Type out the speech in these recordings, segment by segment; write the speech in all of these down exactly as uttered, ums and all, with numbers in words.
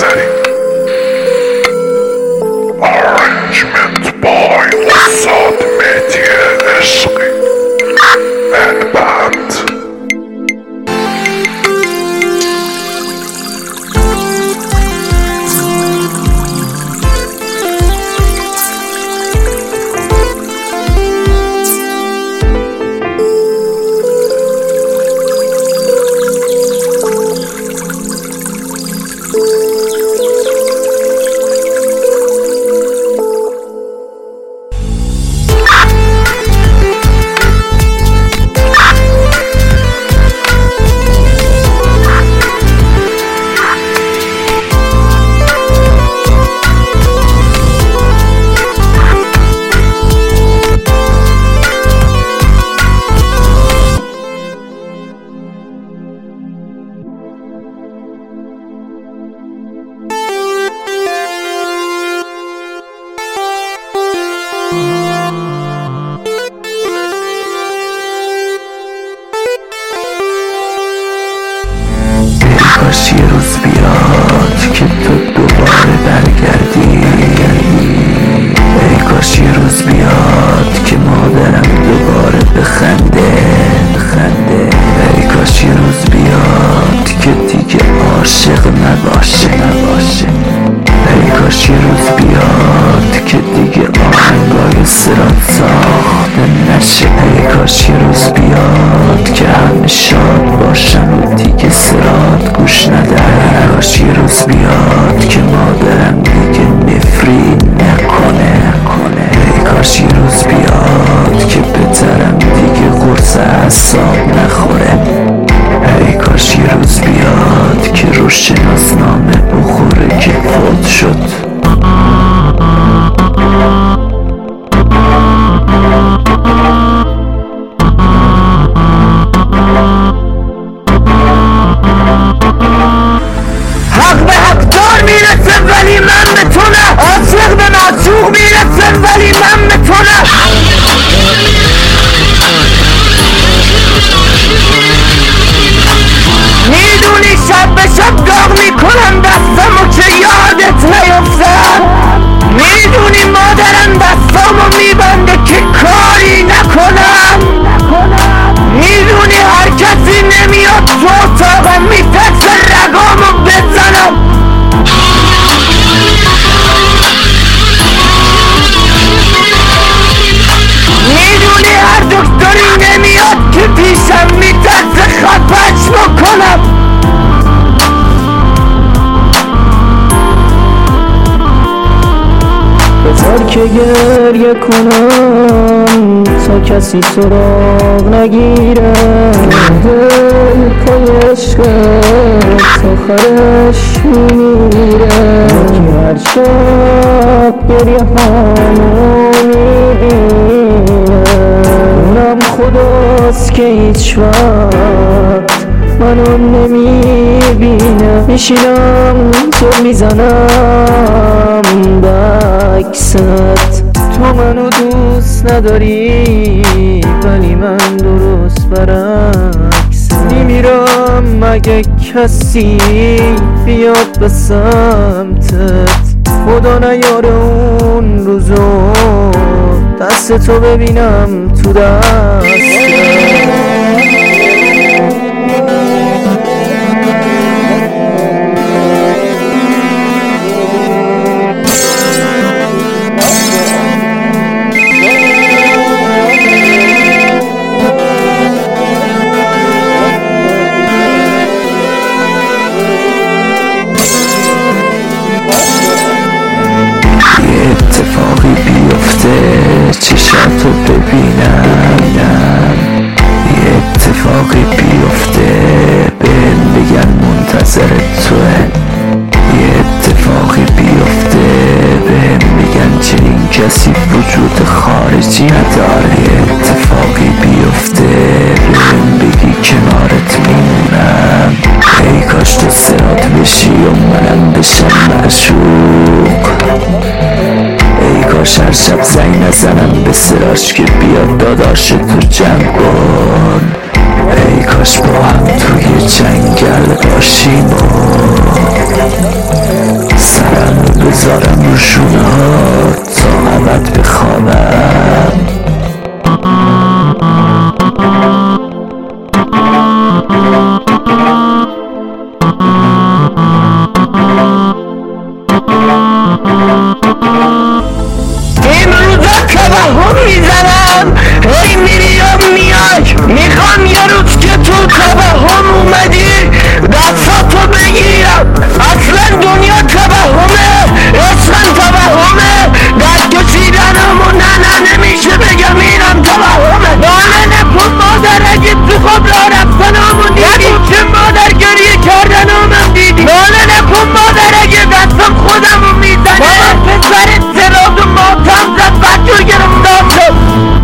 بگذریم. آرنجمنت بای استاد مهدی عشقی البند. کاش یه روز بیاد که تو دوباره برگردی. ای کاش یه روز بیاد که مادرم دوباره بخنده بخنده. ای کاش یه روز بیاد که دیگه عاشق نباشه نباشه. ای کاش یه روز بیاد که دیگه آهنگای صراط ساخته نشه. ای کاش یه روز بیاد که همه شاد باشن و دیگه صراط گوش ندن. ای کاش یه روز بیاد که مادرم دیگه نفرین نکنه نکنه. ای کاش یه روز بیاد که پدرم دیگه قرص اعصاب نخوره. ای کاش یه روز بیاد که رو شناسنامه بخوره که فوت شد. حق به حقدار میرسه ولی من به تو نه. عاشق به معشوق میرسه ولی من به تو نه. میدونی شب به شب داغ میکنم دستمو که یادت نیفتم. میدونی مادرم دستامو میبنده که کاری نکنم. میدونی هر کسی نمیاد تو اتاقم میترسه رگامو بزنم. میدونی هر دکتری نمیاد که پیشم میترسه خفش بکنم. بذار که گریه کنم تا کسی سراغ نگیره. دل پای عشقت آخرش میمیره. که هر شب گریه هامو میبینه. اونم خداست که هیچ وقت منو نمیبینه. میشینم تو میزنم بکست. تو منو دوست نداری ولی من درست برعکس. میمیرم مگه کسی بیاد به سمتت. خدا نیاره اون روزو دست تو ببینم تو دستت. اتفاقی بیفته چشاتو ببینم. یه اتفاقی بیفته بهم بگن منتظر توه. یه اتفاقی بیفته بهم بگن چنین کسی وجود خارجی نداره. یه اتفاقی بیفته بهم بگی کنارت میمونم. ای کاش تو صراط بشی و منم بشم معشوق. ای کاش هر شب زنگ نزنم به سراش که بیاد داداش تو جمع کن. ای کاش با هم توی جنگل باشیم و سرم رو بذارم رو شونه ها تا ابد بخوابم. این روزا توهم میزنم هی میری و میای، میخوام یه روز که تو توهم اومدی دستاتو بگیرم. اصلا دنیا توهمه، عشقم توهمه، دست کشیدنمو نه نه نمیشه بگم اینم توهمه. ناله نکن مادر اگه تو خواب راه رفتنامو دیدی، چه مادر گریه کردنامم دیدی. ناله نکن مادر اگه دستم خودمو میزنه، بابا پسرت سراد و ماتم زد بچه گرفتم شد.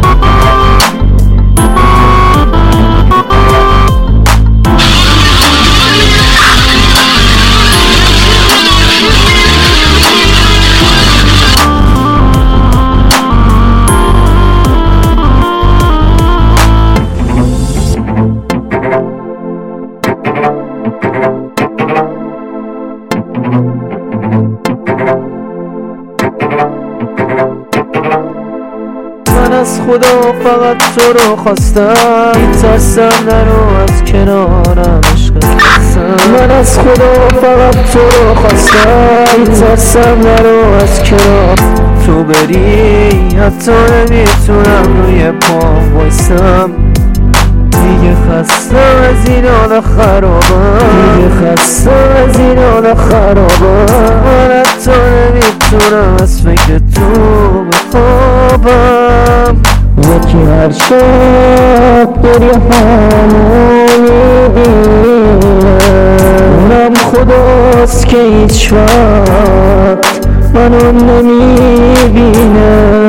من از خدا فقط تو رو خواستم، میترسم نرو از کنارم عشقت هستم. من از خدا فقط تو رو خواستم، میترسم نرو از کنار تو بری، حتی نمیتونم روی پام وایسم. دیگه خستم از این حال خرابم، دیگه خستم از این حال خرابم. حتی نمیتونم از فکر تو بخوابم. یکی هر شب گریه همو میبینه، اونم خداست که هیچ وقت منو نمیبینه.